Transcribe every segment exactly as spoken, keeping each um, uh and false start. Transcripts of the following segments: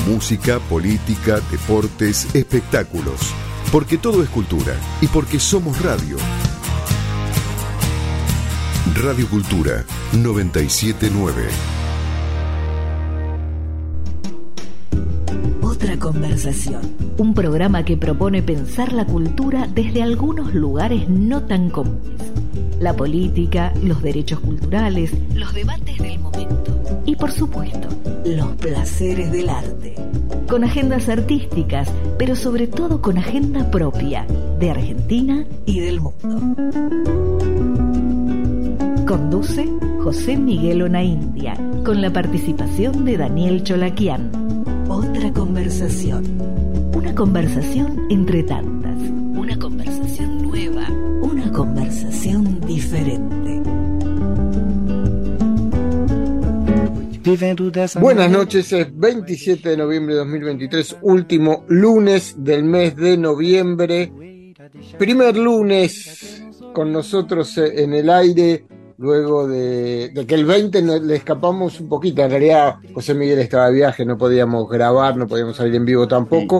Música, política, deportes, espectáculos. Porque todo es cultura y porque somos radio. Radio Cultura noventa y siete punto nueve. Otra conversación. Un programa que propone pensar la cultura desde algunos lugares no tan comunes. La política, los derechos culturales, los debates del momento y, por supuesto, los placeres del arte. Con agendas artísticas, pero sobre todo con agenda propia de Argentina y del mundo. Conduce José Miguel Onaindia, con la participación de Daniel Cholaquian. Otra conversación. Una conversación entre tantas. Una conversación nueva. Una conversación diferente. Buenas noches, es veintisiete de noviembre de dos mil veintitrés, último lunes del mes de noviembre. Primer lunes con nosotros en el aire. Luego de, de que el veinte no, le escapamos un poquito. En realidad José Miguel estaba de viaje, no podíamos grabar, no podíamos salir en vivo tampoco.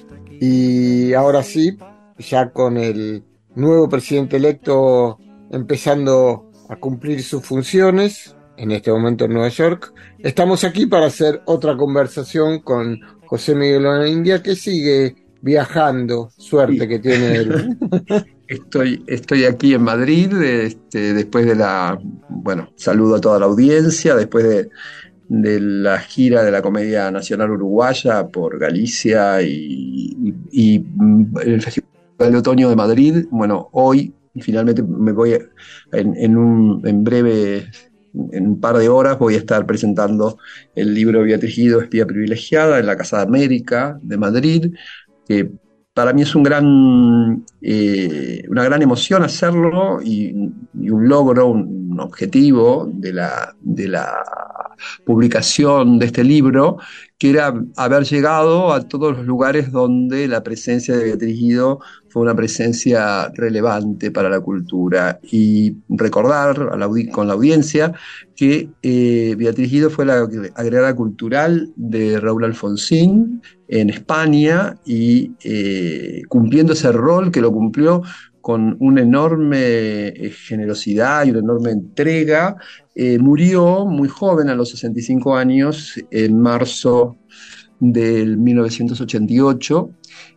Y ahora sí, ya con el nuevo presidente electo empezando a cumplir sus funciones, en este momento en Nueva York, estamos aquí para hacer otra conversación con José Miguel Onaindia, que sigue viajando. Suerte sí. Que tiene él. Estoy, estoy aquí en Madrid, este, después de la, bueno, saludo a toda la audiencia, después de, de la gira de la Comedia Nacional Uruguaya por Galicia y, y, y el Festival de Otoño de Madrid. Bueno, hoy finalmente me voy a, en, en, un, en breve, en un par de horas voy a estar presentando el libro Beatriz Guido, Espía Privilegiada, en la Casa de América de Madrid, que para mí es un gran, eh, una gran emoción hacerlo y, y un logro, un, un objetivo de la, de la publicación de este libro, que era haber llegado a todos los lugares donde la presencia de Beatriz Guido fue una presencia relevante para la cultura, y recordar a la, con la audiencia que eh, Beatriz Guido fue la agregada cultural de Raúl Alfonsín en España, y eh, cumpliendo ese rol que lo cumplió con una enorme eh, generosidad y una enorme entrega, eh, murió muy joven, a los sesenta y cinco años, en marzo del mil novecientos ochenta y ocho.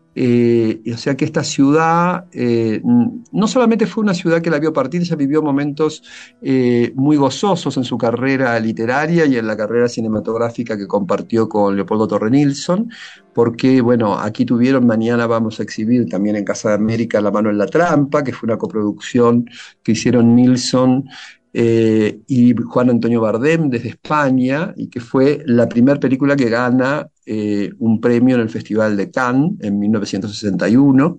Eh, o sea que esta ciudad eh, no solamente fue una ciudad que la vio partir, ella vivió momentos eh, muy gozosos en su carrera literaria y en la carrera cinematográfica que compartió con Leopoldo Torre Nilsson, porque bueno, aquí tuvieron, mañana vamos a exhibir también en Casa de América La mano en la trampa, que fue una coproducción que hicieron Nilsson Eh, y Juan Antonio Bardem desde España, y que fue la primera película que gana eh, un premio en el Festival de Cannes en mil novecientos sesenta y uno,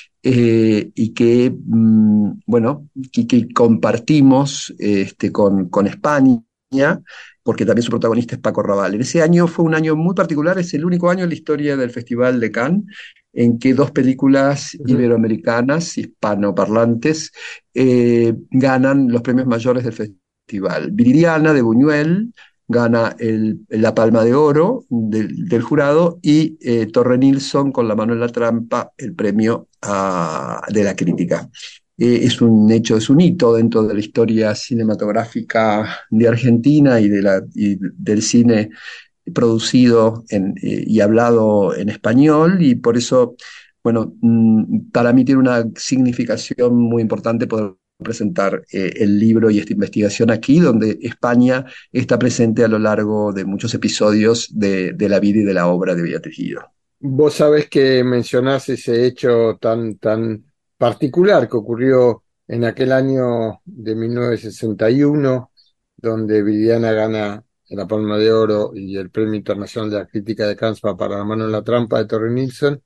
eh, y que, mm, bueno, que, que compartimos este, con, con España, porque también su protagonista es Paco Rabanne. En ese año fue un año muy particular, es el único año en la historia del Festival de Cannes en que dos películas uh-huh. iberoamericanas, hispanoparlantes, eh, ganan los premios mayores del festival. Viridiana, de Buñuel, gana el, la Palma de Oro del, del jurado, y eh, Torre Nilsson, con La mano en la trampa, el premio a, de la crítica. Eh, es un hecho, es un hito dentro de la historia cinematográfica de Argentina y, de la, y del cine producido en, eh, y hablado en español, y por eso, bueno, mmm, para mí tiene una significación muy importante poder presentar eh, el libro y esta investigación aquí, donde España está presente a lo largo de muchos episodios de, de la vida y de la obra de Beatriz Guido. Vos sabés que mencionás ese hecho tan, tan particular que ocurrió en aquel año de mil novecientos sesenta y uno, donde Viridiana gana la Palma de Oro y el Premio Internacional de la Crítica de Cannes para La mano en la trampa de Torre Nilsson,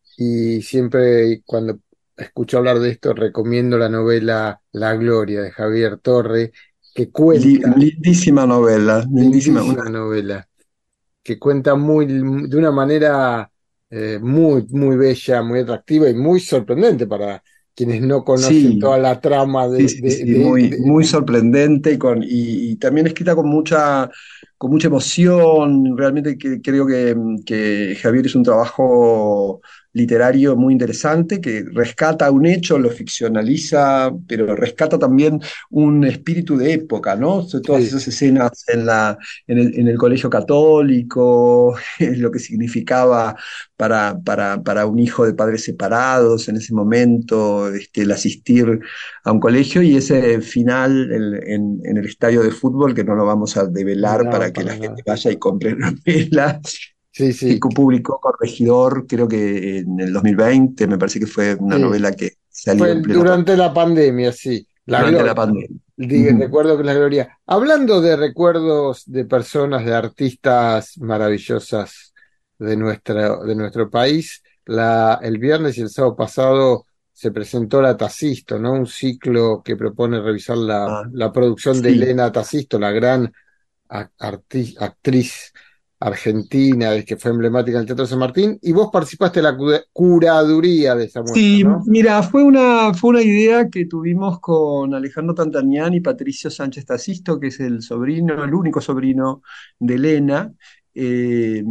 y siempre cuando escucho hablar de esto recomiendo la novela La Gloria de Javier Torre, que cuenta... Lindísima novela, lindísima, lindísima una... novela, que cuenta muy, de una manera eh, muy, muy bella, muy atractiva y muy sorprendente para quienes no conocen sí, toda la trama de... Sí, sí, de, sí, de, muy, de, muy sorprendente, y, con, y, y también escrita con mucha, con mucha emoción. Realmente que, creo que, que Javier es un trabajo literario muy interesante, que rescata un hecho, lo ficcionaliza, pero rescata también un espíritu de época, ¿no? Todas Sí. esas escenas en la, en el, en el colegio católico, lo que significaba para, para, para un hijo de padres separados en ese momento, este, el asistir a un colegio, y ese final el- en, en el estadio de fútbol, que no lo vamos a develar No, para que la para gente nada. vaya y compre la novela, Sí, que sí, publicó Corregidor, creo que en el dos mil veinte. Me parece que fue una sí. novela que salió Fue en plena durante pandemia, la pandemia, sí. La durante la gloria. pandemia. Di- Ujú. recuerdo que es la gloria. Hablando de recuerdos de personas, de artistas maravillosas de nuestra, de nuestro país, la, el viernes y el sábado pasado se presentó la Tacisto, ¿no? Un ciclo que propone revisar la, Ah, la producción de sí. Elena Tacisto, la gran a- arti- actriz argentina que fue emblemática en el Teatro San Martín, y vos participaste en la cu- curaduría de esa muestra, Sí, ¿no? mira, fue una, fue una idea que tuvimos con Alejandro Tantanián y Patricio Sánchez Tacisto, que es el sobrino, el único sobrino de Elena, eh,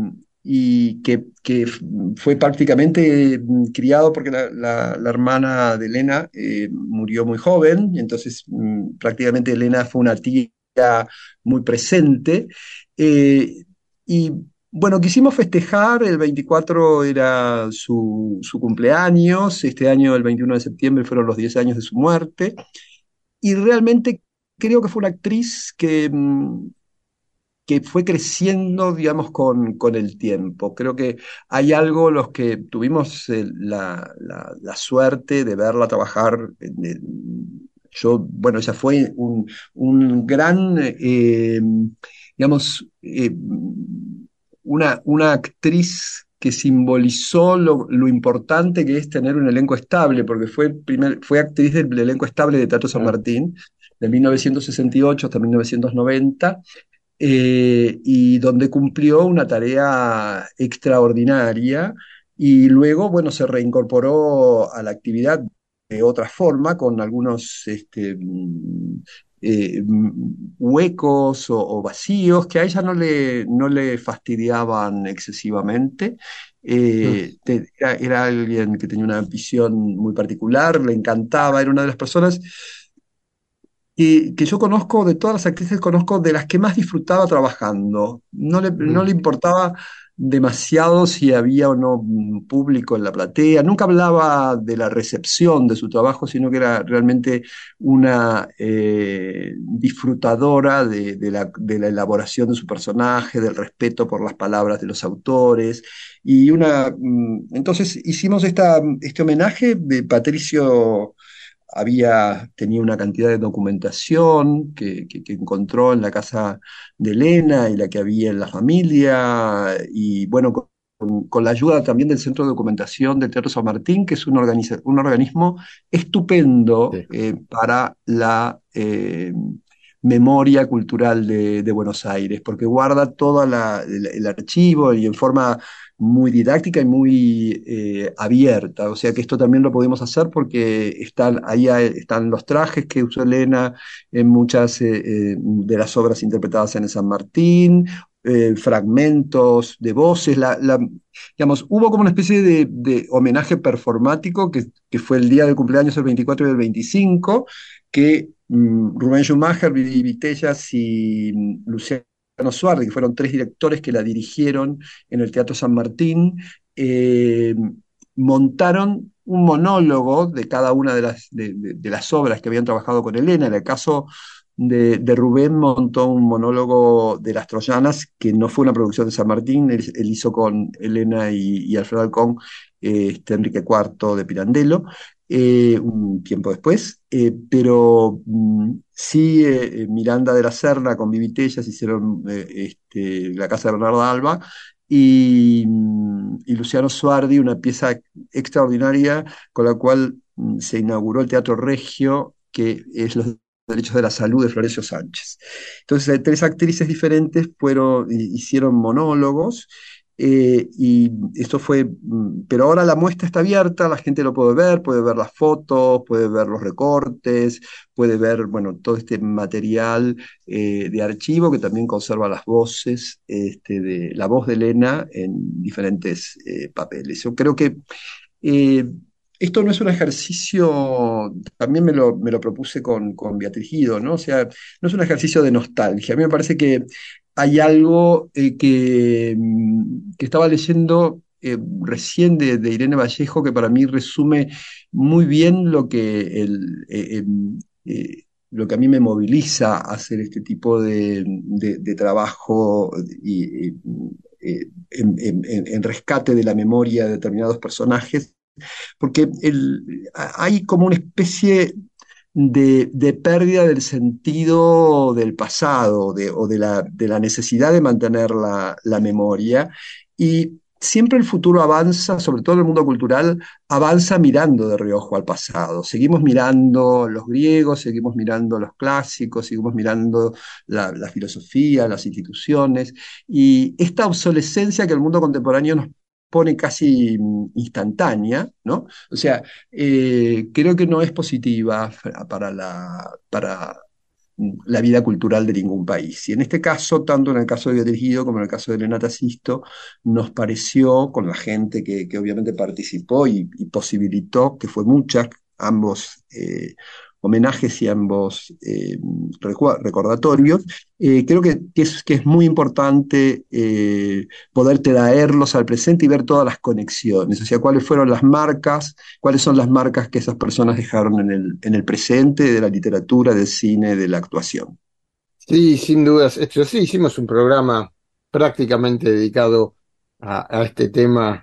y que, que f- fue prácticamente mm, criado porque la, la- la hermana de Elena eh, murió muy joven, y entonces mm, prácticamente Elena fue una tía muy presente. eh, y bueno, quisimos festejar, el veinticuatro era su, su cumpleaños, este año el veintiuno de septiembre fueron los diez años de su muerte, y realmente creo que fue una actriz que, mm, que fue creciendo, digamos, con, con el tiempo. Creo que hay algo, los que tuvimos eh, la, la- la suerte de verla trabajar. en el- yo, bueno, ella fue un, un gran, eh, digamos, eh, una, una actriz que simbolizó lo, lo importante que es tener un elenco estable, porque fue, primer, fue actriz del elenco estable de Teatro San Ah, Martín, de mil novecientos sesenta y ocho hasta mil novecientos noventa, eh, y donde cumplió una tarea extraordinaria, y luego, bueno, se reincorporó a la actividad de otra forma, con algunos este, mm, eh, mm, huecos o, o vacíos que a ella no le, no le fastidiaban excesivamente. mm, Eh, te- era, era alguien que tenía una visión muy particular, le encantaba, era una de las personas que, que yo conozco, de todas las actrices, conozco de las que más disfrutaba trabajando. No le, no mm. le importaba demasiado si había o no mm, público en la platea. Nunca hablaba de la recepción de su trabajo, sino que era realmente una eh, disfrutadora de, de la, de la elaboración de su personaje, del respeto por las palabras de los autores. Y una, mm, entonces hicimos esta, este homenaje de Patricio. Había, tenía una cantidad de documentación que, que- que encontró en la casa de Elena y la que había en la familia, y bueno, con, con la ayuda también del Centro de Documentación del Teatro San Martín, que es un, organiza- un organismo estupendo Sí. eh, para la eh, memoria cultural de, de Buenos Aires, porque guarda todo la- el, el archivo, y en forma muy didáctica y muy eh, abierta. O sea que esto también lo podemos hacer porque están, ahí hay- están los trajes que usó Elena en muchas eh, eh, de las obras interpretadas en el San Martín, eh, fragmentos de voces. La, la- digamos, hubo como una especie de, de homenaje performático que, que fue el día del cumpleaños, el veinticuatro y el veinticinco, que mm, Rubén Schumacher, Vivi Vitellas y mm, Luciano Suardi, que fueron tres directores que la dirigieron en el Teatro San Martín, eh, montaron un monólogo de cada una de las, de, de- de las obras que habían trabajado con Elena. En el caso de, de Rubén, montó un monólogo de Las Troyanas, que no fue una producción de San Martín. Él, él hizo con Elena y, y Alfredo Alcón eh, este Enrique cuarto de Pirandello, eh, un tiempo después, eh, pero mm, sí, eh, Miranda de la Serna con Vivi Tellas hicieron eh, este, La Casa de Bernardo Alba, y, mm, y Luciano Suardi, una pieza extraordinaria con la cual mm, se inauguró el Teatro Regio, que es Los Derechos de la Salud de Florencio Sánchez. Entonces, eh, tres actrices diferentes fueron, hicieron monólogos, Eh, y esto fue, pero ahora la muestra está abierta, la gente lo puede ver, puede ver las fotos, puede ver los recortes, puede ver, bueno, todo este material eh, de archivo que también conserva las voces, este, de la voz de Elena en diferentes eh, papeles. Yo creo que eh, esto no es un ejercicio, también me lo, me lo propuse con, con Beatriz Guido, ¿no? O sea, no es un ejercicio de nostalgia. A mí me parece que hay algo eh, que, que estaba leyendo eh, recién de, de Irene Vallejo que para mí resume muy bien lo que, el, eh, eh, lo que a mí me moviliza a hacer este tipo de, de, de trabajo y, eh, en, en, en rescate de la memoria de determinados personajes, porque el, hay como una especie de, de pérdida del sentido del pasado de, o de la, de la necesidad de mantener la, la memoria, y siempre el futuro avanza, sobre todo en el mundo cultural, avanza mirando de reojo al pasado. Seguimos mirando los griegos, seguimos mirando los clásicos, seguimos mirando la, la filosofía, las instituciones, y esta obsolescencia que el mundo contemporáneo nos pone casi instantánea, ¿no? O sea, eh, creo que no es positiva para la, para la vida cultural de ningún país. Y en este caso, tanto en el caso de Beatriz Guido como en el caso de Elena Tassisto, nos pareció, con la gente que, que obviamente participó y, y posibilitó, que fue mucha, ambos eh, homenajes y ambos eh, recordatorios, eh, creo que, que, es, que es muy importante eh, poder traerlos al presente y ver todas las conexiones, o sea, cuáles fueron las marcas, cuáles son las marcas que esas personas dejaron en el, en el presente de la literatura, del cine, de la actuación. Sí, sin dudas. Esto, sí, hicimos un programa prácticamente dedicado a, a este tema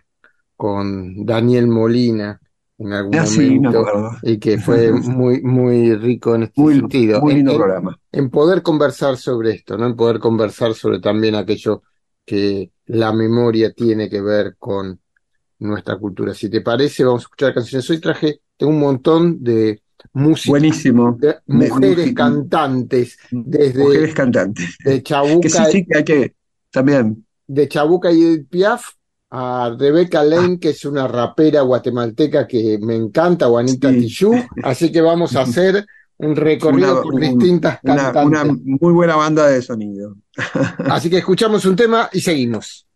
con Daniel Molina en algún ah, momento, sí, me acuerdo. Y que fue muy, muy rico en este muy, sentido. Muy lindo en, programa. En poder conversar sobre esto, ¿no? En poder conversar sobre también aquello que la memoria tiene que ver con nuestra cultura. Si te parece, vamos a escuchar canciones. Hoy traje, tengo un montón de música. Buenísimo. De mujeres Me, cantantes, desde mujeres cantantes. de Chabuca, que sí, sí, que hay que también. De Chabuca y Edith Piaf a Rebeca Lane, que es una rapera guatemalteca que me encanta, o Anita Sí. Tijoux, así que vamos a hacer un recorrido Una, por un, distintas una, cantantes. una muy buena banda de sonido. Así que escuchamos un tema y seguimos.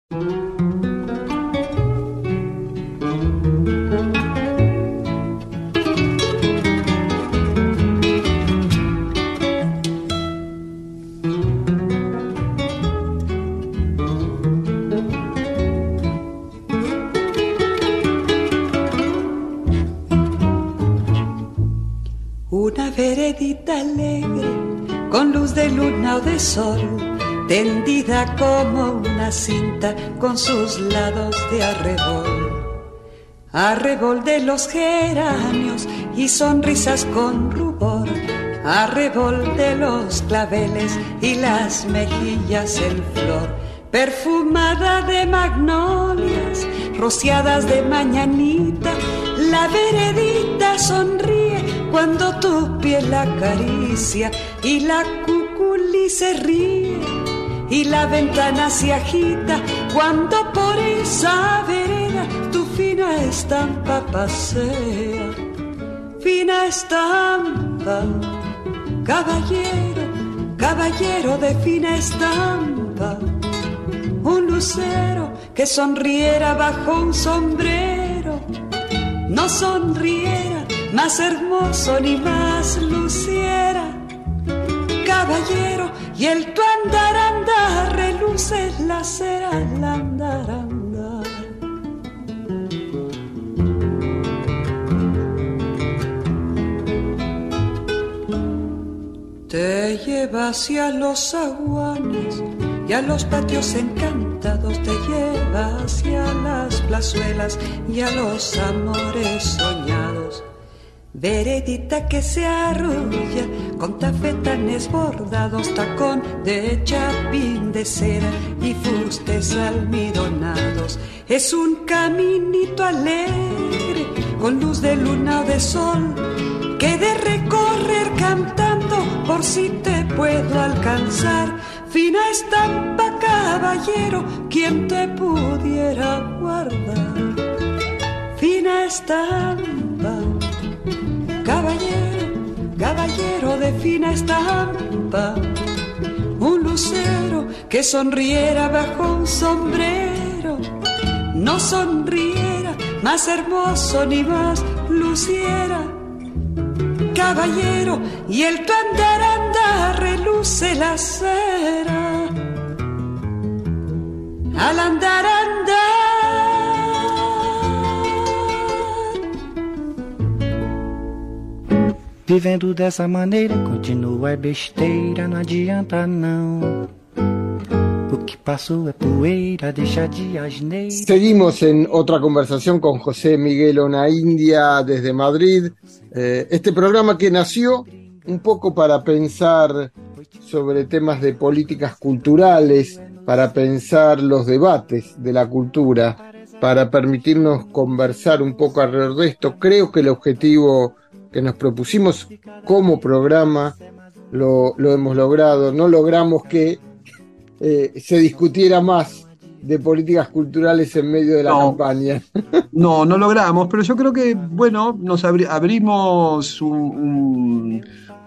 Una veredita alegre, con luz de luna o de sol, tendida como una cinta con sus lados de arrebol. Arrebol de los geranios y sonrisas con rubor, arrebol de los claveles y las mejillas en flor, perfumada de magnolias, rociadas de mañanita, la veredita sonríe cuando tu piel la acaricia, y la cuculí se ríe y la ventana se agita cuando por esa vereda tu fina estampa pasea. Fina estampa, caballero, caballero de fina estampa, un lucero que sonriera bajo un sombrero, no sonriera más hermoso ni más luciera. Caballero, y el tu andar andar reluce la cera al andar andar. Te lleva hacia los aguanes y a los patios encantados, te lleva hacia las plazuelas y a los amores soñados. Veredita que se arrulla con tafetanes bordados, tacón de chapín de cera y fustes almidonados. Es un caminito alegre con luz de luna o de sol, que de recorrer cantando por si te puedo alcanzar. Fina estampa, caballero, quien te pudiera guardar fina estampa. Caballero, caballero de fina estampa, un lucero que sonriera bajo un sombrero, no sonriera más hermoso ni más luciera. Caballero, y el tu andar andar reluce la cera al andar andar. Vivendo dessa maneira, continua é besteira, não adianta não. O que passou é poeira, deixa de asneira. Seguimos en otra conversación con José Miguel Onaindia desde Madrid. Eh, este programa que nació un poco para pensar sobre temas de políticas culturales, para pensar los debates de la cultura, para permitirnos conversar un poco alrededor de esto. Creo que el objetivo que nos propusimos como programa lo, lo hemos logrado. No logramos que eh, se discutiera más de políticas culturales en medio de la No. campaña. No, no logramos, pero yo creo que, bueno, nos abri- abrimos un, un,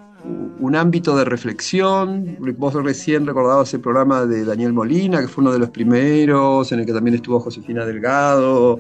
un ámbito de reflexión. Vos recién recordabas el programa de Daniel Molina, que fue uno de los primeros, en el que también estuvo Josefina Delgado.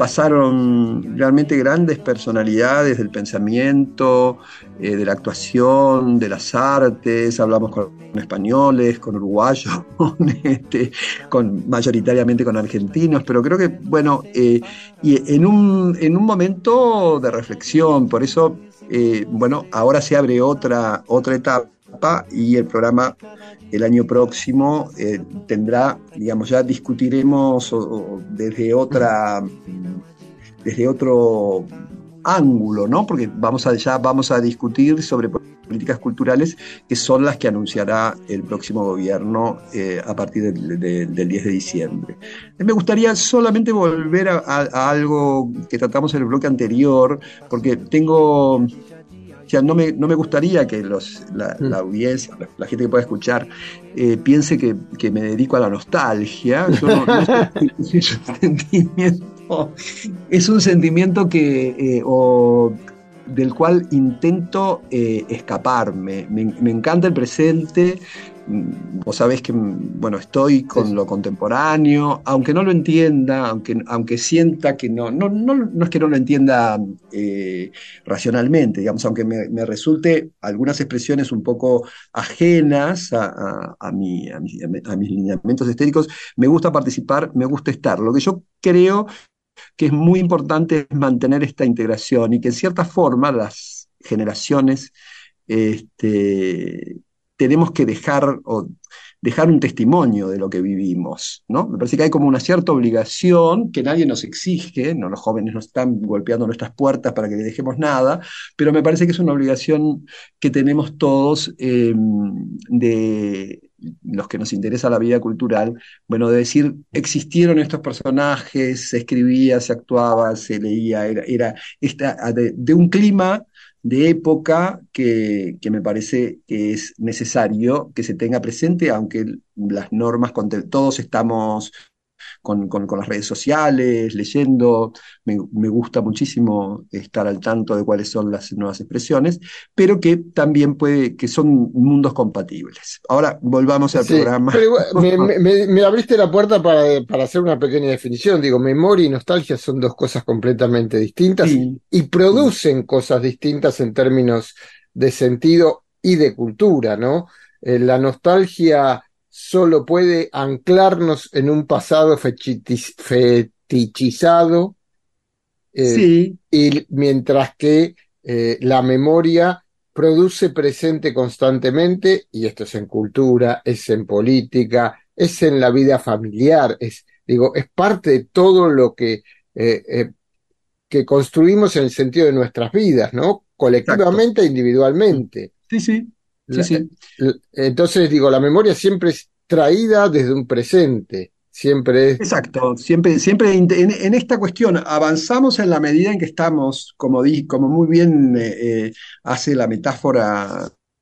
Pasaron realmente grandes personalidades del pensamiento, eh, de la actuación, de las artes. Hablamos con españoles, con uruguayos, este, con, mayoritariamente con argentinos, pero creo que, bueno, eh, y en un, en un momento de reflexión. Por eso, eh, bueno, ahora se abre otra, otra etapa, y el programa el año próximo eh, tendrá, digamos, ya discutiremos o, o desde otra, desde otro ángulo, ¿no? Porque vamos a, ya vamos a discutir sobre políticas culturales, que son las que anunciará el próximo gobierno eh, a partir de, de, del diez de diciembre. Me gustaría solamente volver a, a, a algo que tratamos en el bloque anterior, porque tengo... O sea, no me, no me gustaría que los, la, la audiencia, la, la gente que pueda escuchar, eh, piense que, que me dedico a la nostalgia. Yo no, no es, es un sentimiento, es un sentimiento que, eh, o, del cual intento eh, escaparme. Me, me encanta el presente. Vos sabés que, bueno, estoy con lo contemporáneo, aunque no lo entienda, aunque, aunque sienta que no, no, no, no es que no lo entienda eh, racionalmente, digamos, aunque me, me resulte algunas expresiones un poco ajenas a, a, a, mi, a, mi, a mis lineamientos estéticos, me gusta participar, me gusta estar. Lo que yo creo que es muy importante es mantener esta integración, y que en cierta forma las generaciones este, tenemos que dejar, o dejar un testimonio de lo que vivimos, ¿no? Me parece que hay como una cierta obligación que nadie nos exige, no, los jóvenes no están golpeando nuestras puertas para que le dejemos nada, pero me parece que es una obligación que tenemos todos, eh, de los que nos interesa la vida cultural, bueno, de decir, existieron estos personajes, se escribía, se actuaba, se leía, era, era esta, de, de un clima de época que, que me parece que es necesario que se tenga presente, aunque las normas, todos estamos con, con, con las redes sociales, leyendo, me, me gusta muchísimo estar al tanto de cuáles son las nuevas expresiones, pero que también puede, que son mundos compatibles. Ahora volvamos al sí, programa. Pero igual, me, me, me abriste la puerta para, para hacer una pequeña definición. Digo, memoria y nostalgia son dos cosas completamente distintas, sí, y producen sí. cosas distintas en términos de sentido y de cultura, ¿no? Eh, la nostalgia solo puede anclarnos en un pasado fetichiz, fetichizado, eh, sí. y mientras que eh, la memoria produce presente constantemente, y esto es en cultura, es en política, es en la vida familiar, es, digo, es parte de todo lo que, eh, eh, que construimos en el sentido de nuestras vidas, ¿no? Colectivamente e individualmente. Sí, sí. Sí, sí. Entonces, digo, la memoria siempre es traída desde un presente, siempre es... Exacto, siempre, siempre en, en esta cuestión avanzamos en la medida en que estamos, como, di, como muy bien eh, hace la metáfora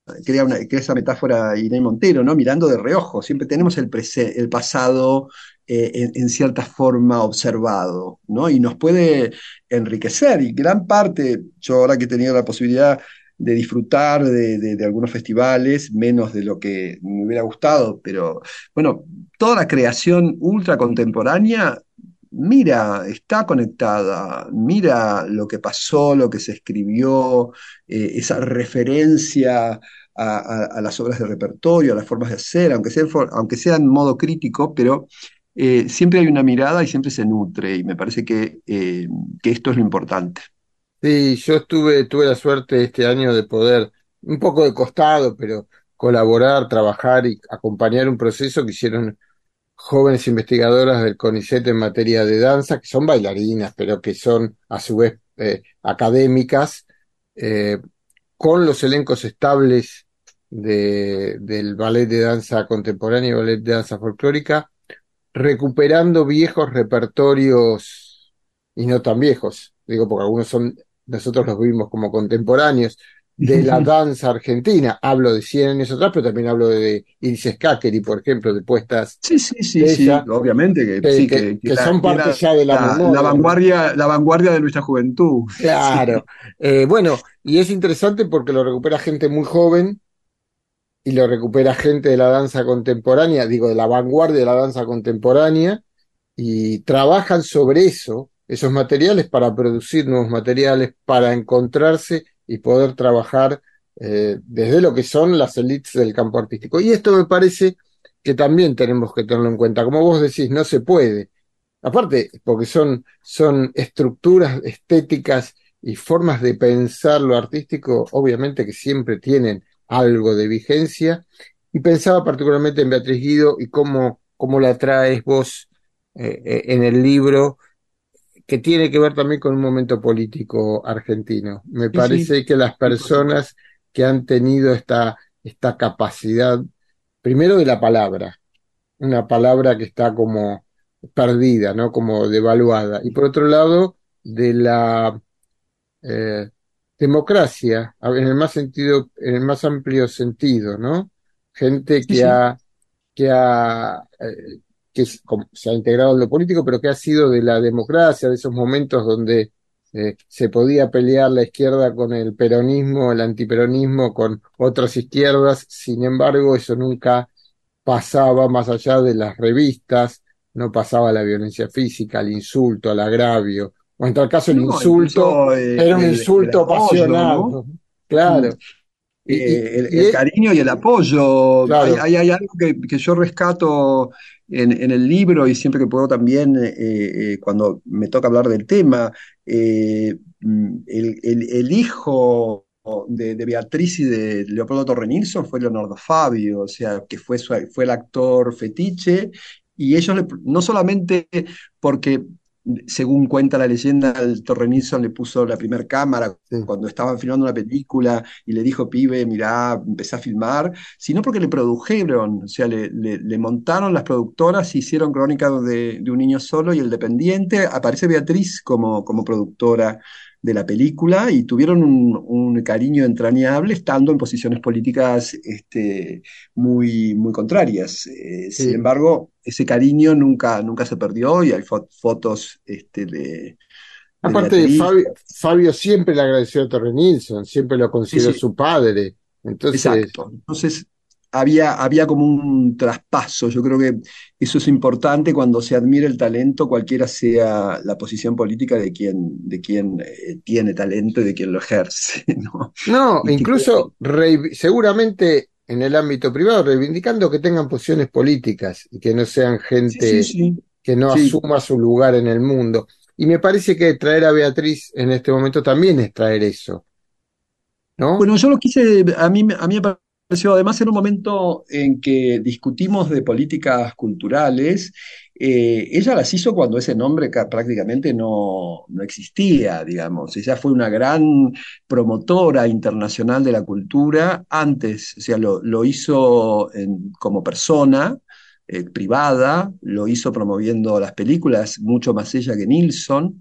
crea, una, crea esa metáfora Inés Montero, ¿no? Mirando de reojo, siempre tenemos el, prese- el pasado eh, en, en cierta forma observado, ¿no? Y nos puede enriquecer, y gran parte, yo ahora que he tenido la posibilidad de disfrutar de, de, de algunos festivales, menos de lo que me hubiera gustado, pero bueno, toda la creación ultra contemporánea, mira, está conectada, mira lo que pasó, lo que se escribió, eh, esa referencia a, a- a las obras de repertorio, a las formas de hacer, aunque sea, en for- aunque sea en modo crítico, pero eh, siempre hay una mirada y siempre se nutre, y me parece que, eh, que esto es lo importante. Sí, yo estuve, tuve la suerte este año de poder, un poco de costado, pero colaborar, trabajar y acompañar un proceso que hicieron jóvenes investigadoras del CONICET en materia de danza, que son bailarinas, pero que son a su vez eh, académicas, eh, con los elencos estables de, del ballet de danza contemporánea y ballet de danza folclórica, recuperando viejos repertorios y no tan viejos, digo, porque algunos son, nosotros los vimos como contemporáneos, de la danza argentina. Hablo de cien años atrás, pero también hablo de Iris Scaccheri, por ejemplo, de puestas Sí, sí, sí, de sí, ella, obviamente que que, sí, que, que, que que era, son que parte era ya de la la, la memoria, ¿no? vanguardia, la vanguardia de nuestra juventud. Claro. Sí, Eh, bueno, y es interesante porque lo recupera gente muy joven y lo recupera gente de la danza contemporánea, digo, de la vanguardia de la danza contemporánea, y trabajan sobre eso, esos materiales para producir nuevos materiales, para encontrarse y poder trabajar eh, desde lo que son las élites del campo artístico. Y esto me parece que también tenemos que tenerlo en cuenta. Como vos decís, no se puede. Aparte, porque son, son estructuras estéticas y formas de pensar lo artístico, obviamente que siempre tienen algo de vigencia. Y pensaba particularmente en Beatriz Guido y cómo, cómo la traes vos eh, eh, en el libro, que tiene que ver también con un momento político argentino. Me sí, sí, parece que las sí, por supuesto. personas que han tenido esta, esta capacidad, primero de la palabra, una palabra que está como perdida, ¿no? Como devaluada. Y por otro lado, de la eh, democracia, a- en el más sentido, en el más amplio sentido, ¿no? Gente Sí, que sí. ha, que ha, eh, que es- como- se ha integrado en lo político, pero que ha sido de la democracia, de esos momentos donde eh, se podía pelear la izquierda con el peronismo, el antiperonismo con otras izquierdas. Sin embargo, eso nunca pasaba más allá de las revistas, no pasaba a la violencia física, al insulto, al agravio, o en tal caso el No, insulto incluso eh, era un el, el insulto apoyo, ¿no? apasionado, Mm. claro, y, y, Eh, el, y el eh, cariño y el apoyo. Hay, claro, hay, hay algo que, que yo rescato en, en el libro y siempre que puedo también, eh, eh, cuando me toca hablar del tema, eh, mm, el, el- el hijo de, de Beatriz y de Leopoldo Torre Nilsson fue Leonardo Fabio, o sea, que fue, su- fue el actor fetiche, y ellos le- no solamente porque, según cuenta la leyenda, el Torre Nilsson le puso la primera cámara sí. cuando estaban filmando una película y le dijo, pibe, mirá, empecé a filmar, sino porque le produjeron, o sea, le, le- le montaron las productoras, hicieron Crónica de, de un niño solo y El Dependiente, aparece Beatriz como, como productora de la película y tuvieron un, un cariño entrañable estando en posiciones políticas este, muy, muy contrarias. Eh, sin Sí. embargo, ese cariño nunca, nunca se perdió y hay fo- fotos este, de, de Aparte de Beatriz. Fabio, Fabio siempre le agradeció a Torre Nilsson, siempre lo Sí, consideró sí, su padre. Entonces, exacto. Entonces, había, había como un traspaso. Yo creo que eso es importante cuando se admira el talento, cualquiera sea la posición política de quien, de quien eh, tiene talento y de quien lo ejerce, ¿no? no, Y que incluso rei- seguramente en el ámbito privado, reivindicando que tengan posiciones políticas y que no sean sí, sí, gente sí. que no Sí. asuma su lugar en el mundo. Y me parece que traer a Beatriz en este momento también es traer eso, ¿no? Bueno, yo lo quise, a mí, me- a mí me pareció, además en un momento en que discutimos de políticas culturales, eh, ella las hizo cuando ese nombre ca- prácticamente no, no existía, digamos. Ella fue una gran promotora internacional de la cultura antes, o sea, lo, lo hizo en- como persona. Eh, privada, lo hizo promoviendo las películas, mucho más ella que Nilsson,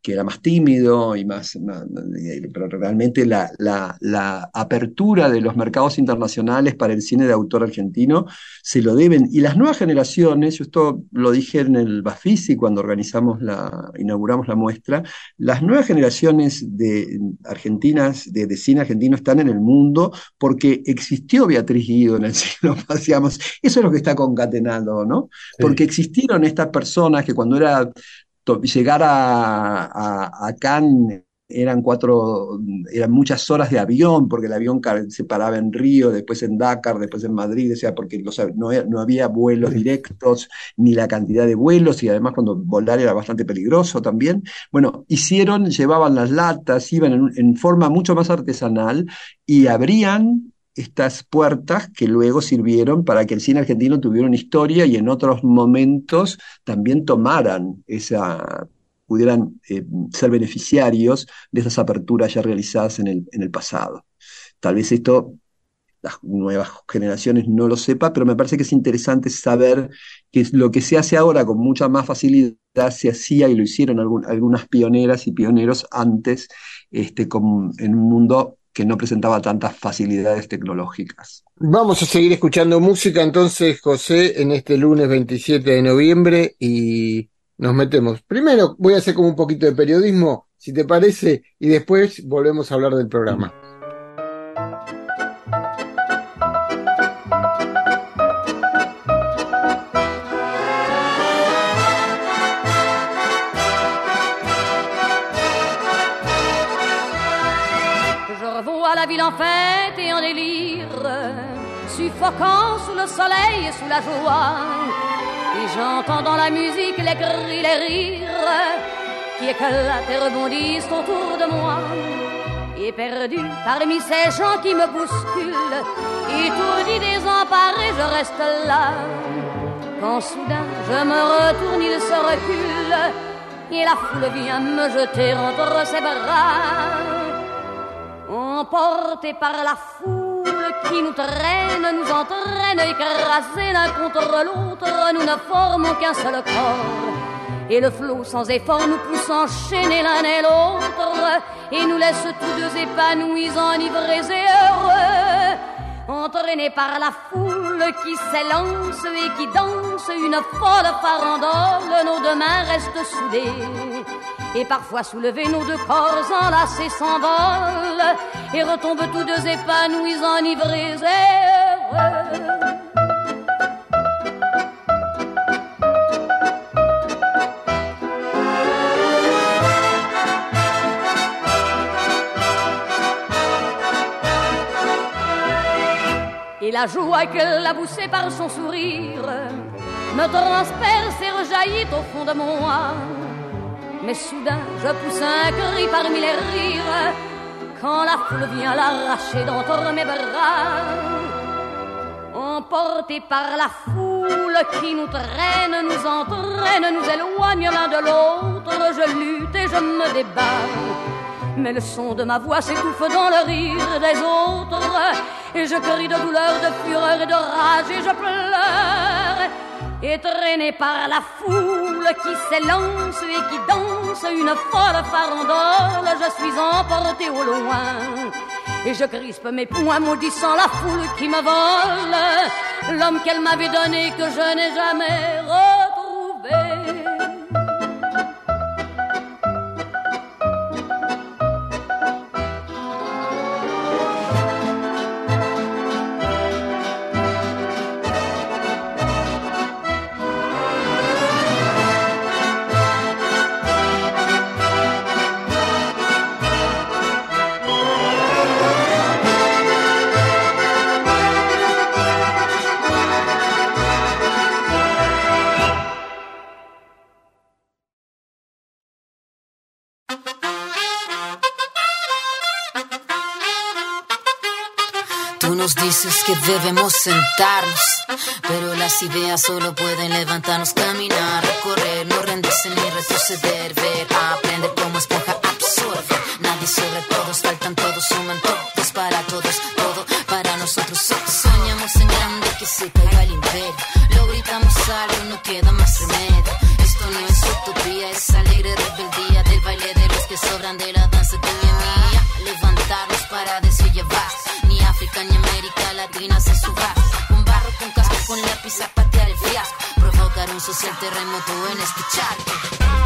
que era más tímido y más, más pero realmente la, la, la apertura de los mercados internacionales para el cine de autor argentino se lo deben. Y las nuevas generaciones, yo esto lo dije en el Bafisi cuando organizamos la, inauguramos la muestra, las nuevas generaciones de argentinas, de, de cine argentino están en el mundo porque existió Beatriz Guido en el siglo, digamos, eso es lo que está concatenando, ¿no? Sí. Porque existieron estas personas que cuando era llegar a, a, a Cannes eran cuatro, eran muchas horas de avión, porque el avión se paraba en Río, después en Dakar, después en Madrid, o sea, porque los, no, no había vuelos directos, ni la cantidad de vuelos, y además cuando volar era bastante peligroso también. Bueno, hicieron, llevaban las latas, iban en, en forma mucho más artesanal, y abrían estas puertas que luego sirvieron para que el cine argentino tuviera una historia y en otros momentos también tomaran esa, pudieran eh, ser beneficiarios de esas aperturas ya realizadas en el, en el pasado. Tal vez esto las nuevas generaciones no lo sepan, pero me parece que es interesante saber que lo que se hace ahora con mucha más facilidad se hacía y lo hicieron algún, algunas pioneras y pioneros antes, este, con, en un mundo que no presentaba tantas facilidades tecnológicas. Vamos a seguir escuchando música entonces, José, en este lunes veintisiete de noviembre y nos metemos. Primero voy a hacer como un poquito de periodismo, si te parece, y después volvemos a hablar del programa. La ville en fête et en délire, suffocant sous le soleil et sous la joie. Et j'entends dans la musique les cris, les rires qui éclatent et rebondissent autour de moi. Et perdu parmi ces gens qui me bousculent, étourdi, désemparé, je reste là. Quand soudain je me retourne, il se recule et la foule vient me jeter entre ses bras. Emportés par la foule qui nous traîne, nous entraîne, écrasés l'un contre l'autre, nous ne formons qu'un seul corps. Et le flot sans effort nous pousse enchaîner l'un et l'autre, et nous laisse tous deux épanouis, enivrés et heureux. Entraînés par la foule qui s'élance et qui danse une folle farandole, nos deux mains restent soudées. Et parfois soulevés, nos deux corps enlacés s'envolent et retombent tous deux épanouis, enivrés et heureux. Et la joie qu'elle a poussée par son sourire me transperce et rejaillit au fond de moi. Mais soudain, je pousse un cri parmi les rires quand la foule vient l'arracher d'entre mes bras. Emportés par la foule qui nous traîne, nous entraîne, nous éloigne l'un de l'autre, je lutte et je me débat. Mais le son de ma voix s'étouffe dans le rire des autres, et je crie de douleur, de fureur et de rage, et je pleure. Et traîné par la foule qui s'élance et qui danse une folle farandole, je suis emporté au loin. Et je crispe mes poings maudissant la foule qui me vole l'homme qu'elle m'avait donné que je n'ai jamais retrouvé. Nos dices que debemos sentarnos, pero las ideas solo pueden levantarnos, caminar, recorrer, no rendirse ni retroceder, ver, aprender como esponja absorbe. Nadie sobre todos, faltan todos, suman todos para todos, todo para nosotros. Soñamos en grande que se caiga el imperio, lo gritamos barrio no queda más remedio. Esto no es utopía, es alegre rebeldía del baile de los que sobran de la danza de mi mía. Levantarnos para decir ya basta. Ni África ni América Latina se suba. Con barro, con casco, con lápiz a patear el fiasco. Provocar un social terremoto en este charco.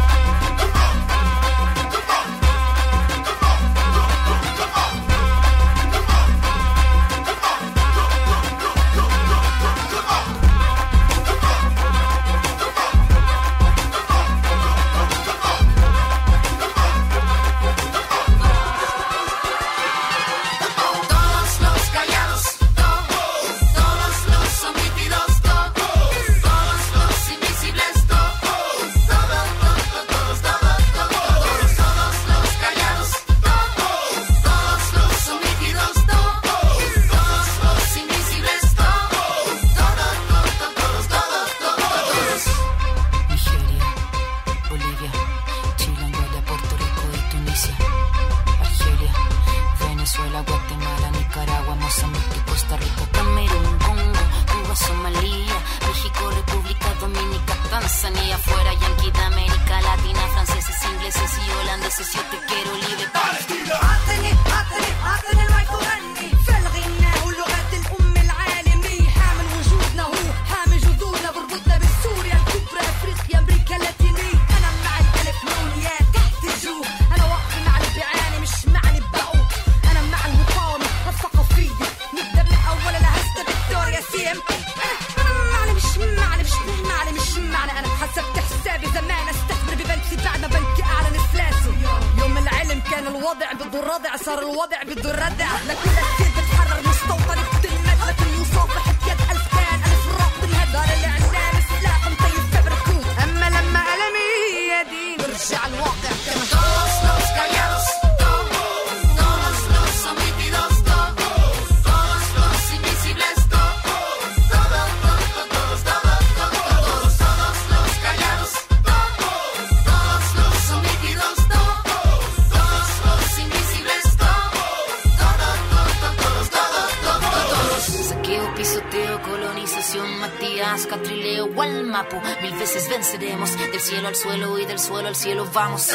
Del cielo al suelo y del suelo al cielo vamos.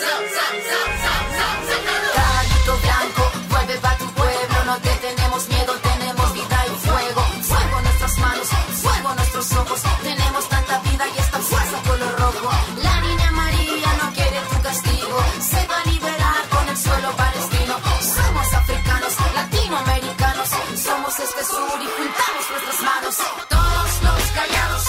Caballito blanco, vuelve pa' tu pueblo. No te tenemos miedo, tenemos vida y fuego. Fuego en nuestras manos, fuego en nuestros ojos. Tenemos tanta vida y esta fuerza color rojo. La niña María no quiere tu castigo. Se va a liberar con el suelo palestino. Somos africanos, latinoamericanos. Somos este sur y juntamos nuestras manos. Todos los callados.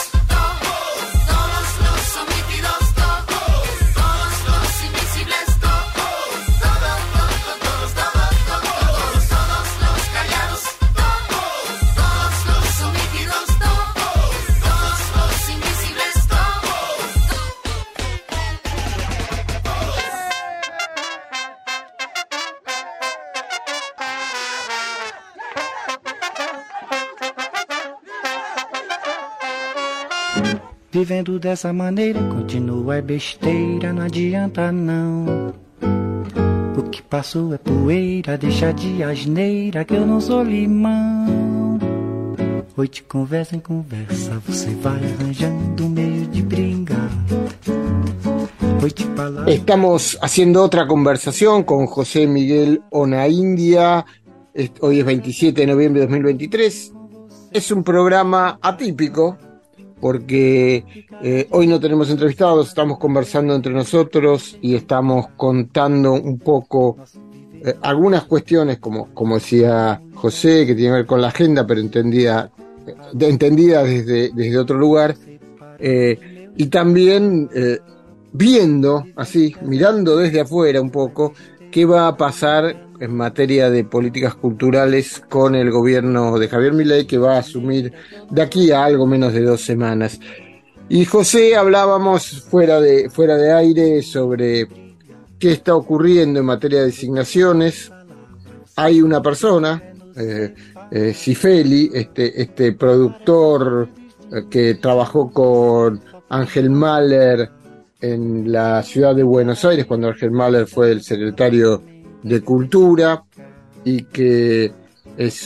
Vivendo dessa maneira, continua é besteira, não adianta não. O que passou é poeira, deixa de asneira que eu não sou limão. Oi, de conversa em conversa, você vai arranjando um meio de brincar. Oi, de palavra... Estamos haciendo otra conversación con José Miguel Onaindia. Hoy es veintisiete de noviembre de dos mil veintitrés. Es un programa atípico, porque eh, hoy no tenemos entrevistados, estamos conversando entre nosotros y estamos contando un poco eh, algunas cuestiones, como, como decía José, que tiene que ver con la agenda, pero entendida, de, entendida desde, desde otro lugar, eh, y también eh, viendo, así, mirando desde afuera un poco, qué va a pasar en materia de políticas culturales con el gobierno de Javier Milei, que va a asumir de aquí a algo menos de dos semanas. Y José, hablábamos fuera de, fuera de aire sobre qué está ocurriendo en materia de designaciones. Hay una persona, eh, eh, Cifeli, este, este productor eh, que trabajó con Ángel Mahler en la ciudad de Buenos Aires, cuando Ángel Mahler fue el secretario de Cultura, y que es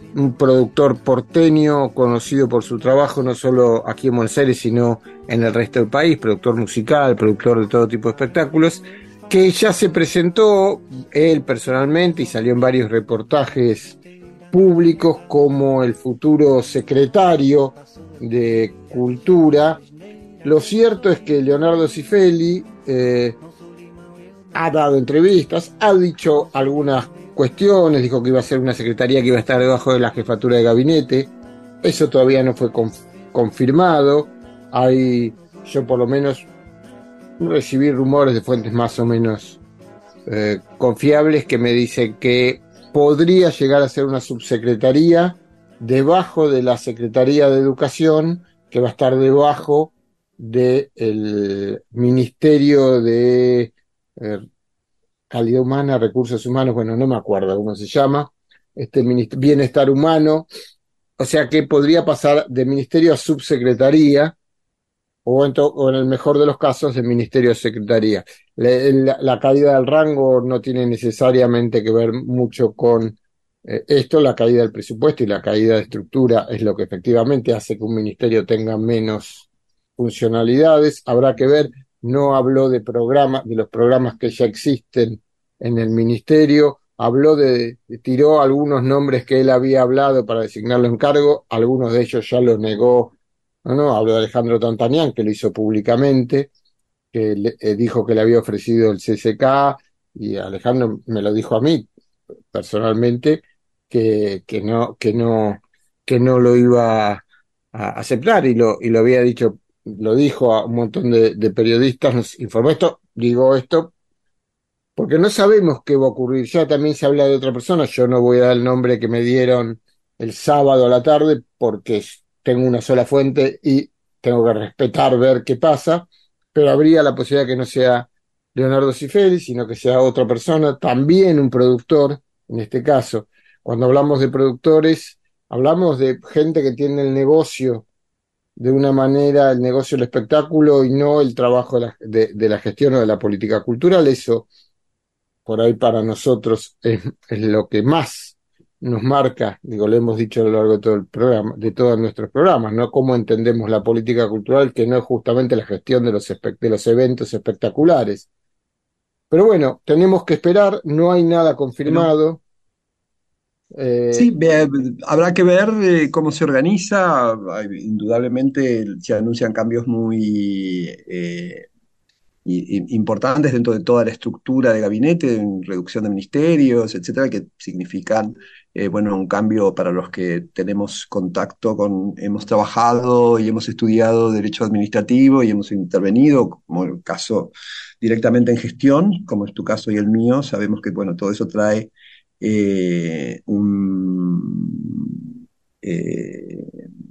un productor porteño conocido por su trabajo no solo aquí en Buenos Aires, sino en el resto del país, productor musical, productor de todo tipo de espectáculos, que ya se presentó él personalmente y salió en varios reportajes públicos como el futuro secretario de Cultura. Lo cierto es que Leonardo Cifelli eh, ha dado entrevistas, ha dicho algunas cuestiones, dijo que iba a ser una secretaría que iba a estar debajo de la jefatura de gabinete. Eso todavía no fue conf- confirmado. Hay, yo por lo menos recibí rumores de fuentes más o menos eh, confiables que me dicen que podría llegar a ser una subsecretaría debajo de la Secretaría de Educación, que va a estar debajo del Ministerio de eh, Calidad Humana, Recursos Humanos, bueno, no me acuerdo cómo se llama, este minist- Bienestar Humano, o sea que podría pasar de ministerio a subsecretaría, o en, to- o en el mejor de los casos de ministerio a secretaría. Le- La, la caída del rango no tiene necesariamente que ver mucho con eh, esto, la caída del presupuesto y la caída de estructura es lo que efectivamente hace que un ministerio tenga menos funcionalidades. Habrá que ver, no habló de programas, de los programas que ya existen en el ministerio, habló de, tiró algunos nombres que él había hablado para designarlo en cargo, algunos de ellos ya los negó. No, no, habló de Alejandro Tantanian, que lo hizo públicamente, que le, eh, dijo que le había ofrecido el C C K, y Alejandro me lo dijo a mí personalmente, que, que no, que no, que no lo iba a, a aceptar, y lo, y lo había dicho, lo dijo a un montón de, de periodistas, nos informó esto, digo esto, porque no sabemos qué va a ocurrir. Ya también se habla de otra persona, yo no voy a dar el nombre que me dieron el sábado a la tarde, porque tengo una sola fuente y tengo que respetar, ver qué pasa, pero habría la posibilidad que no sea Leonardo Cifelli, sino que sea otra persona, también un productor, en este caso. Cuando hablamos de productores, hablamos de gente que tiene el negocio de una manera, el negocio del espectáculo y no el trabajo de la, de, de la gestión o de la política cultural. Eso, por ahí para nosotros, es, es lo que más nos marca, digo, lo hemos dicho a lo largo de todo el programa, de todos nuestros programas, ¿no? Cómo entendemos la política cultural, que no es justamente la gestión de los, de los eventos espectaculares. Pero bueno, tenemos que esperar, no hay nada confirmado. Eh, sí, ve, habrá que ver eh, cómo se organiza. Indudablemente se anuncian cambios muy eh, importantes dentro de toda la estructura de gabinete, reducción de ministerios, etcétera, que significan eh, bueno, un cambio para los que tenemos contacto con, hemos trabajado y hemos estudiado derecho administrativo y hemos intervenido, como el caso directamente en gestión, como es tu caso y el mío. Sabemos que bueno, todo eso trae eh, un, eh,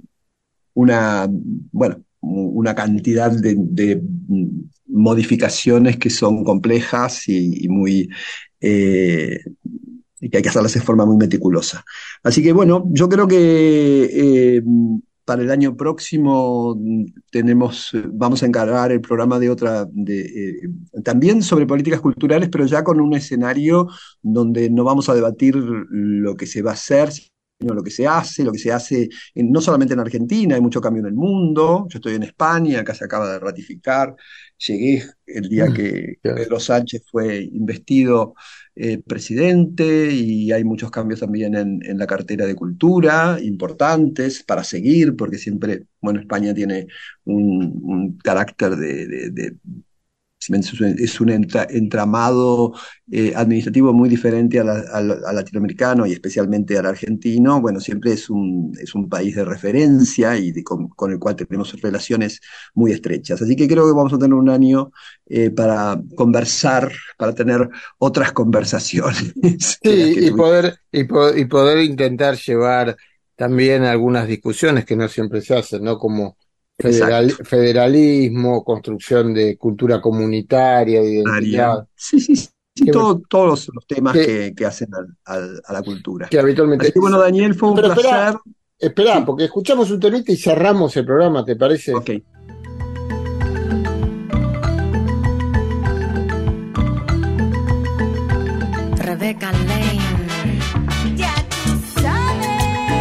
una, bueno, una cantidad de, de modificaciones que son complejas y, y muy eh, y que hay que hacerlas de forma muy meticulosa. Así que bueno, yo creo que eh, para el año próximo tenemos, vamos a encargar el programa de otra, de, eh, también sobre políticas culturales, pero ya con un escenario donde no vamos a debatir lo que se va a hacer, sino lo que se hace, lo que se hace en, no solamente en Argentina, hay mucho cambio en el mundo. Yo estoy en España, acá se acaba de ratificar, llegué el día que Pedro Sánchez fue investido eh, presidente, y hay muchos cambios también en, en la cartera de cultura, importantes para seguir, porque siempre, bueno, España tiene un, un carácter de, de, de es un entra, entramado eh, administrativo muy diferente al latinoamericano y especialmente al argentino. Bueno, siempre es un, es un país de referencia y de, con, con el cual tenemos relaciones muy estrechas. Así que creo que vamos a tener un año eh, para conversar, para tener otras conversaciones. Sí, y poder, y, po y poder intentar llevar también algunas discusiones que no siempre se hacen, ¿no? Como Federal, federalismo, construcción de cultura comunitaria, de identidad. Sí, sí, sí, que, todo, todos los, los temas que, que, que hacen al, al, a la cultura. Que habitualmente. Así que bueno, Daniel, fue un Pero placer. Espera, espera sí. Porque escuchamos un temita y cerramos el programa, ¿te parece? Ok. Rebecca Lane. Ya tú sabes.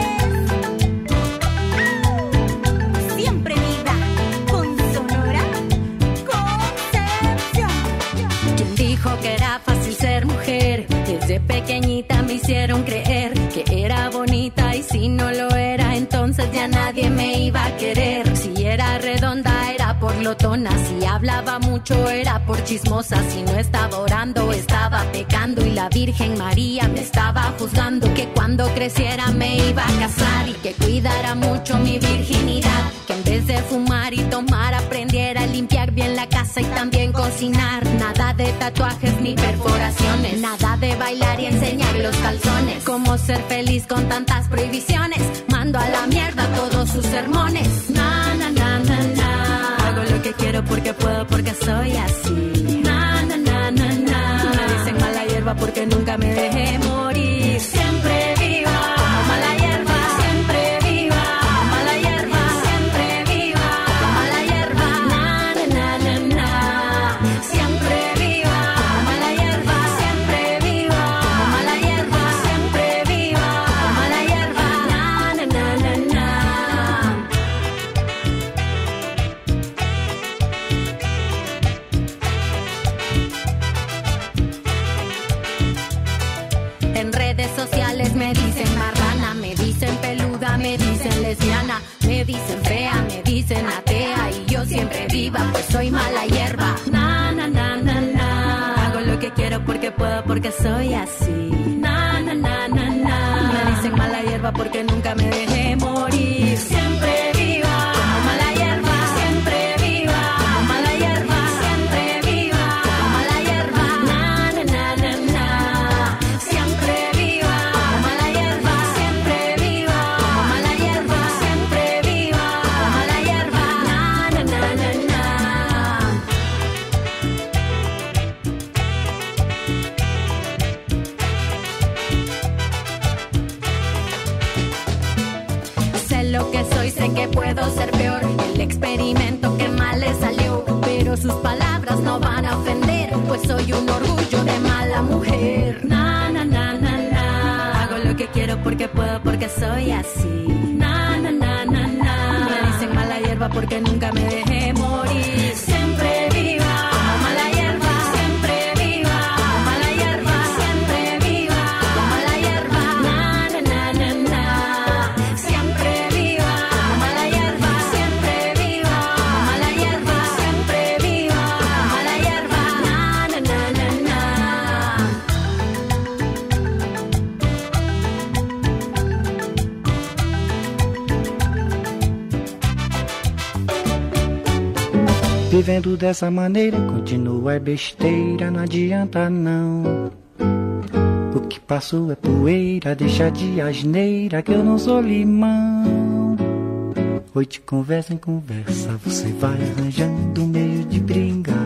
por glotona. Si hablaba mucho era por chismosa. Si no estaba orando estaba pecando. Y la Virgen María me estaba juzgando. Que cuando creciera me iba a casar y que cuidara mucho mi virginidad. Que en vez de fumar y tomar aprendiera a limpiar bien la casa y también cocinar. Nada de tatuajes ni perforaciones. Nada de bailar y enseñar los calzones. Cómo ser feliz con tantas prohibiciones. Mando a la mierda todos sus sermones. Na, na, na, na, na. Hago lo que quiero porque puedo, porque soy así. Na, na, na, na, na. Me dicen mala hierba porque nunca me dejé morir. Siempre viva como mala hierba. Siempre viva como mala hierba. Siempre viva como mala hierba. Na, na, na, na, na. Siempre viva como mala hierba. Siempre viva como mala hierba. Siempre viva como mala hierba. Na, na, na, na, na. En redes sociales me dicen marrana, me dicen peluda, me dicen lesbiana, me dicen fea, me dicen atea y yo siempre viva, pues soy mala hierba. Na, na, na, na, na. Hago lo que quiero porque puedo, porque soy así. Na, na, na, na, na. Me dicen mala hierba porque nunca me dejé morir. Siempre viva como mala hierba. Siempre viva como mala hierba. Siempre viva como mala hierba. Na, na, na, na, na. Siempre viva como mala hierba. Siempre viva como mala hierba. Siempre viva como mala hierba. Na, na, na, na, na. Sé lo que soy, sé que puedo ser peor. El experimento que mal le salió, pero sus palabras no van a ofender, pues soy un orgullo de mala mujer. Na, na, na, na, na. Hago lo que quiero porque puedo, porque soy así. Na, na, na, na, na. Me dicen mala hierba porque nunca me dejé morir. Siempre viva como mala hierba. Siempre viva como mala hierba. Siempre viva como mala hierba. Na, na, na, na, na. Siempre viva como mala hierba. Siempre viva como mala hierba. Siempre viva como mala hierba. Na, na, na, na, na. Vivendo dessa maneira, continua é besteira, não adianta não. O que passou é poeira, deixa de asneira que eu não sou limão. Oi, de conversa em conversa, você vai arranjando um meio de brincar.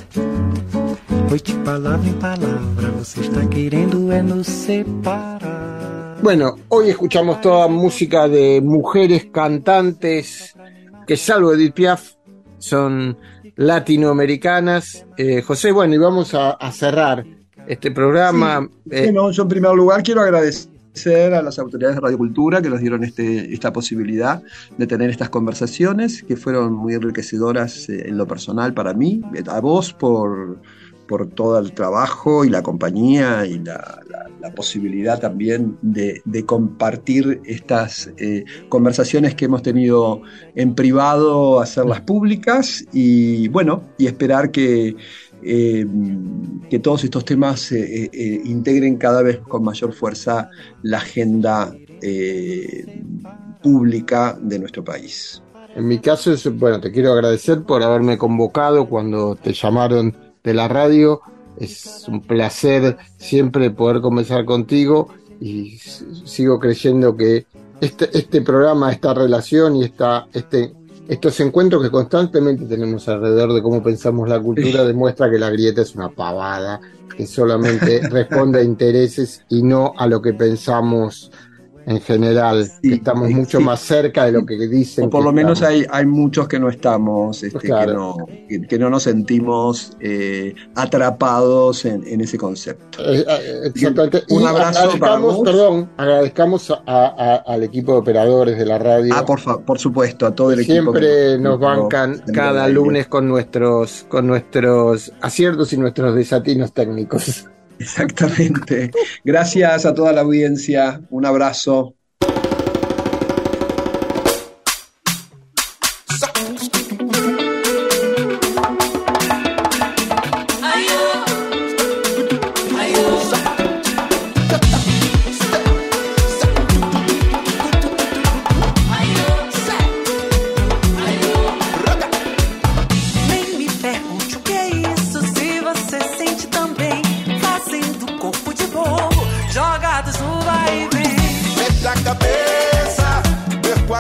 Oi, de palavra em palavra, você está querendo é nos separar. Bueno, hoy escuchamos toda música de mujeres cantantes que, salvo Edith Piaf, son latinoamericanas. Eh, José, bueno, y vamos a, a cerrar este programa. Sí, eh, bueno, yo en primer lugar quiero agradecer a las autoridades de Radio Cultura que nos dieron este, esta posibilidad de tener estas conversaciones que fueron muy enriquecedoras eh, en lo personal para mí, a vos por, por todo el trabajo y la compañía y la, la, la posibilidad también de, de compartir estas eh, conversaciones que hemos tenido en privado, hacerlas públicas y bueno, y esperar que Eh, que todos estos temas eh, eh, integren cada vez con mayor fuerza la agenda eh, pública de nuestro país. En mi caso, es, bueno, te quiero agradecer por haberme convocado cuando te llamaron de la radio. Es un placer siempre poder conversar contigo y sigo creyendo que este, este programa, esta relación y esta, este estos encuentros que constantemente tenemos alrededor de cómo pensamos la cultura demuestra que la grieta es una pavada, que solamente responde a intereses y no a lo que pensamos en general, sí, que estamos sí, mucho sí. más cerca de lo que dicen. O por que lo menos estamos. hay, hay muchos que no estamos, este, Claro. que, no, que, que no nos sentimos eh, atrapados en, en ese concepto. Eh, eh, exactamente. Un Y abrazo para agradezcamos, vos. perdón, agradezcamos a, a, al equipo de operadores de la radio. Ah, por, fa- por supuesto, a todo el equipo. Siempre que nos bancan cada lunes con nuestros, con nuestros aciertos y nuestros desatinos técnicos. Exactamente. Gracias a toda la audiencia. Un abrazo.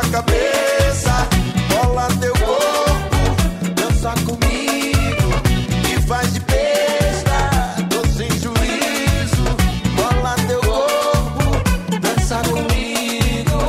cabeça, cola teu corpo, dança comigo, me faz de besta, tô sem juízo, cola teu corpo, dança comigo.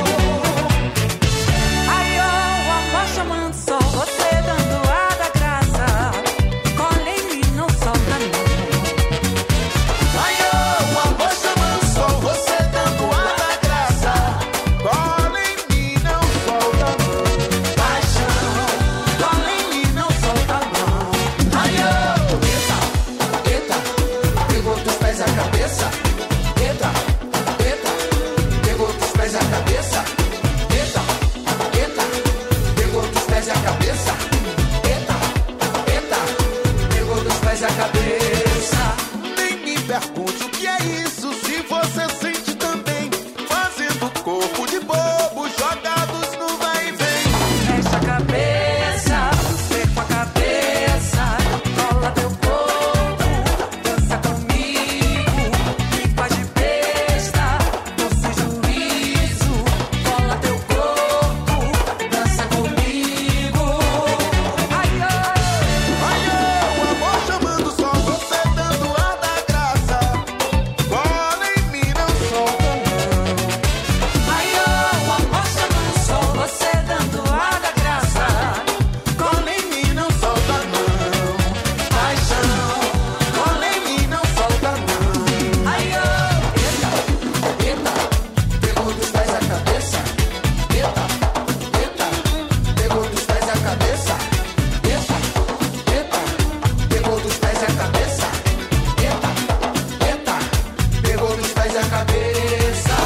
Ai, oh, o amor chamando só você dando ar da graça, cola em mim, não solta não. Ai, oh, o amor chamando só você dando ar da graça, cola em mim, não solta não. Paixão, cola em mim, não solta não. Ai, oh, eita, eita, pegou dos pés a cabeça. Eita, eita, pegou dos pés a cabeça. Eita, eita, pegou dos pés a cabeça. Eita, eita, pegou dos pés a cabeça. Nem me pergunte o que é isso, se você sente também. Fazendo corpo de bobo, jogados no vai e vem. Mexe a cabeça, você com a cabeça, cola teu corpo, dança comigo, me faz de besta, tô sem juízo, cola teu corpo, dança comigo. Ai, oh, Ai, oh, o amor chamando só você dando ar da graça, cola em mim, não solta não. ai, oh, o amor chamando só você dando ar da graça, Cola em mim, não solta não. Paixão, cola em mim, não solta não. ai, oh, Eita, eita, pegou dos pés a cabeça. Eita, eita, pegou dos pés a cabeça. Eita, eita, pegou dos pés a cabeça. Eita, eita, pegou dos pés a cabeça.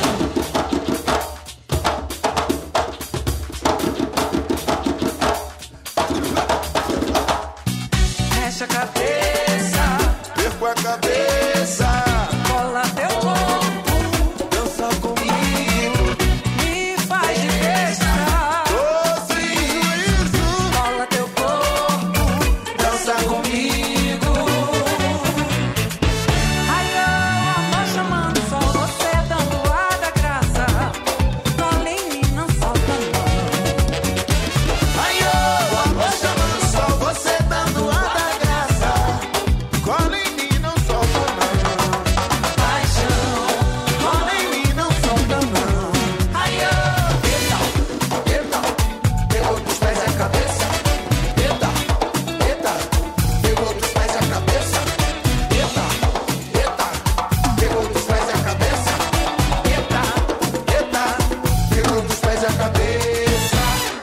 mexe a cabeça, Perco a cabeça, cola teu corpo, dança comigo, me faz de besta. tô sem juízo, Cola teu corpo, dança comigo. ai, oh, o amor chamando só você dando ar da graça, cola em mim, não solta não. Ai, oh, o amor chamando só você dando ar da graça, cola em mim, não solta não. Paixão, Cola em mim, não solta não. ai, oh, Eita, eita, pegou dos pés a cabeça. Eita, eita, pegou dos pés a cabeça. Eita, eita, pegou dos pés a cabeça. Eita, eita, pegou dos pés a cabeça.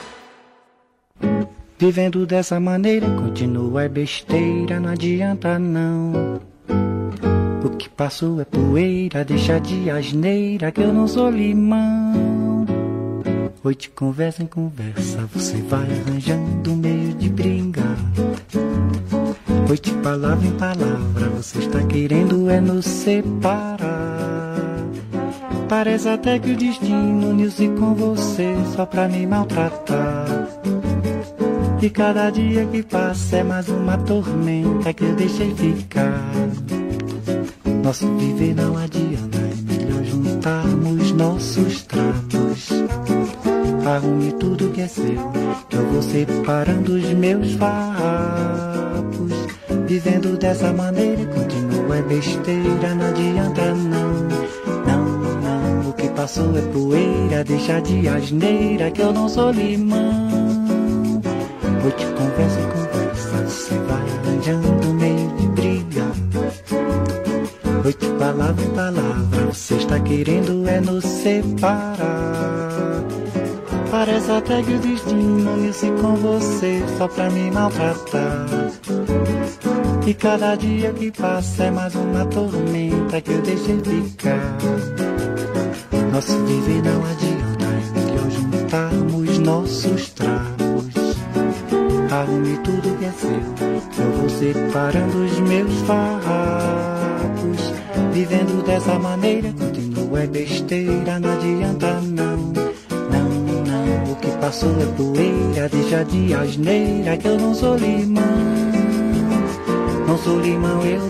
Vivendo dessa maneira, continua é besteira, não adianta não. O que passou é poeira, deixa de asneira que eu não sou limão. Oi, de conversa em conversa, você vai arranjando um meio de brigar. Oi, de palavra em palavra, você está querendo é nos separar. Parece até que o destino uniu-se com você só pra me maltratar. E cada dia que passa é mais uma tormenta que eu deixei ficar. Nosso viver não adianta, é melhor juntarmos nossos trapos. Arrume tudo que é seu, que eu vou separando os meus farrapos. Vivendo dessa maneira, continua é besteira, não adianta não. Não, não, o que passou é poeira, deixa de asneira que eu não sou limão. Vou te conversa e conversa, você vai arranjando meio de briga. Vou te palavra em palavra, você está querendo é nos separar. Parece até que o destino uniu-se com você só pra me maltratar. E cada dia que passa é mais uma tormenta que eu deixei ficar. Nosso viver não adianta, é melhor juntarmos nossos trapos. Arrume tudo que é seu, eu vou separando os meus farrapos. Vivendo dessa maneira, continua é besteira, não adianta não. Não, não, o que passou é poeira, deixa de asneira que eu não sou limão. Não sou limão, eu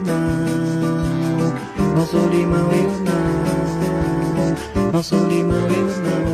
não. Não sou limão, eu não. Não sou limão, eu não.